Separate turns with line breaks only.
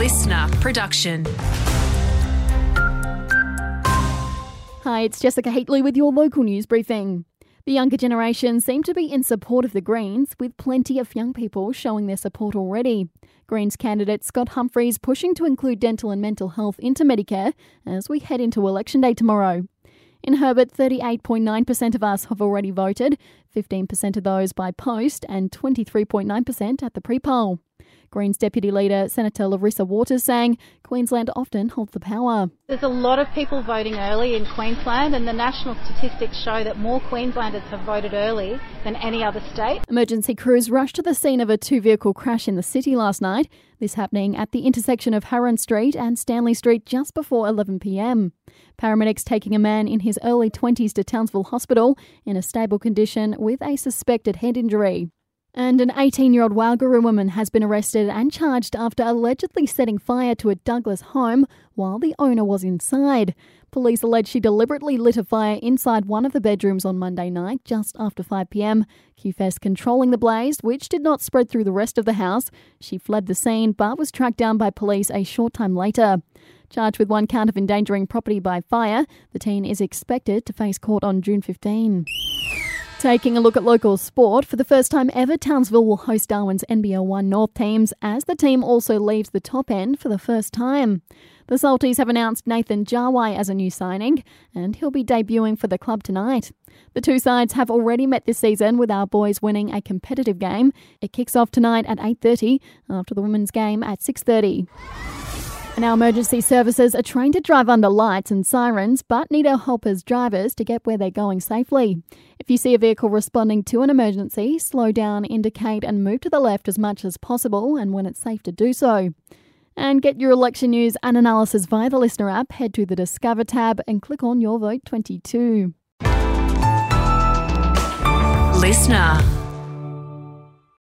listener production.
Hi, it's Jessica Heatley with your local news briefing. The younger generation seem to be in support of the Greens, with plenty of young people showing their support already. Greens candidate Scott Humphries pushing to include dental and mental health into Medicare as we head into Election Day tomorrow. In Herbert, 38.9% of us have already voted, 15% of those by post and 23.9% at the pre-poll. Greens Deputy Leader Senator Larissa Waters saying Queensland often holds the power.
There's a lot of people voting early in Queensland, and the national statistics show that more Queenslanders have voted early than any other state.
Emergency crews rushed to the scene of a two-vehicle crash in the city last night, this happening at the intersection of Harron Street and Stanley Street just before 11 p.m. Paramedics taking a man in his early 20s to Townsville Hospital in a stable condition with a suspected head injury. And an 18-year-old Wallaroo woman has been arrested and charged after allegedly setting fire to a Douglas home while the owner was inside. Police allege she deliberately lit a fire inside one of the bedrooms on Monday night just after 5 p.m. QFES controlling the blaze, which did not spread through the rest of the house. She fled the scene but was tracked down by police a short time later. Charged with one count of endangering property by fire, the teen is expected to face court on June 15. Taking a look at local sport, for the first time ever, Townsville will host Darwin's NBL 1 North teams as the team also leaves the top end for the first time. The Salties have announced Nathan Jawai as a new signing, and he'll be debuting for the club tonight. The two sides have already met this season, with our boys winning a competitive game. It kicks off tonight at 8:30 after the women's game at 6:30. And our emergency services are trained to drive under lights and sirens, but need our help as drivers to get where they're going safely. If you see a vehicle responding to an emergency, slow down, indicate and move to the left as much as possible and when it's safe to do so. And get your election news and analysis via the Listener app. Head to the Discover tab and click on Your Vote 22.
Listener.